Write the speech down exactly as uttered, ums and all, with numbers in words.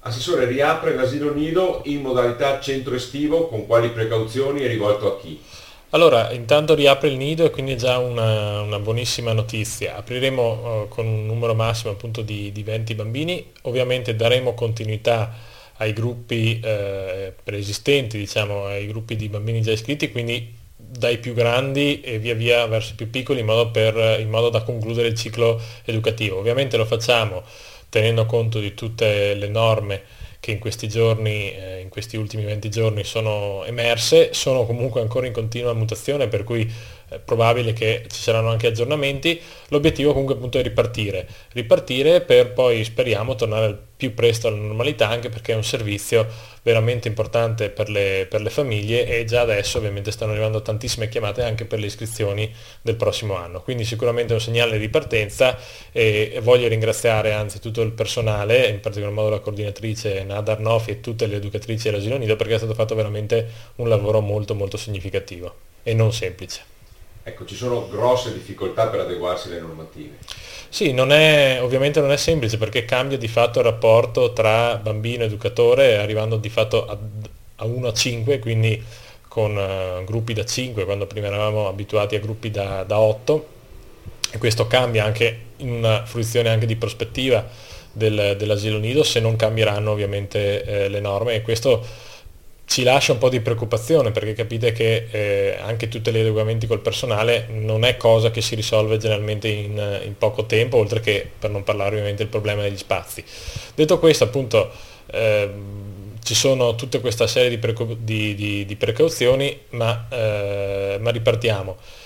Assessore, riapre l'asilo nido in modalità centro estivo, con quali precauzioni e rivolto a chi? Allora, intanto riapre il nido e quindi è già una, una buonissima notizia. Apriremo eh, con un numero massimo appunto di, di venti bambini, ovviamente daremo continuità ai gruppi eh, preesistenti, diciamo, ai gruppi di bambini già iscritti, quindi dai più grandi e via via verso i più piccoli in modo, per- in modo da concludere il ciclo educativo. Ovviamente lo facciamo tenendo conto di tutte le norme che in questi giorni, eh, in questi ultimi venti giorni sono emerse, sono comunque ancora in continua mutazione, per cui è probabile che ci saranno anche aggiornamenti. L'obiettivo comunque appunto è ripartire, ripartire per poi speriamo tornare al più presto alla normalità, anche perché è un servizio veramente importante per le, per le famiglie e già adesso ovviamente stanno arrivando tantissime chiamate anche per le iscrizioni del prossimo anno. Quindi sicuramente è un segnale di partenza e voglio ringraziare anzi tutto il personale, in particolar modo la coordinatrice Nada Arnofi e tutte le educatrici dell'asilo nido perché è stato fatto veramente un lavoro molto molto significativo e non semplice. Ecco, ci sono grosse difficoltà per adeguarsi alle normative. Sì, non è, ovviamente non è semplice perché cambia di fatto il rapporto tra bambino e educatore, arrivando di fatto a, a uno a cinque, quindi con eh, gruppi da cinque, quando prima eravamo abituati a gruppi da, da otto, e questo cambia anche in una fruizione anche di prospettiva del- dell'asilo nido se non cambieranno ovviamente eh, le norme e questo ci lascia un po' di preoccupazione perché capite che eh, anche tutti gli adeguamenti col personale non è cosa che si risolve generalmente in, in poco tempo, oltre che per non parlare ovviamente del problema degli spazi. Detto questo, appunto, ehm, ci sono tutta questa serie di, precu- di- di- di precauzioni, ma, eh, ma ripartiamo.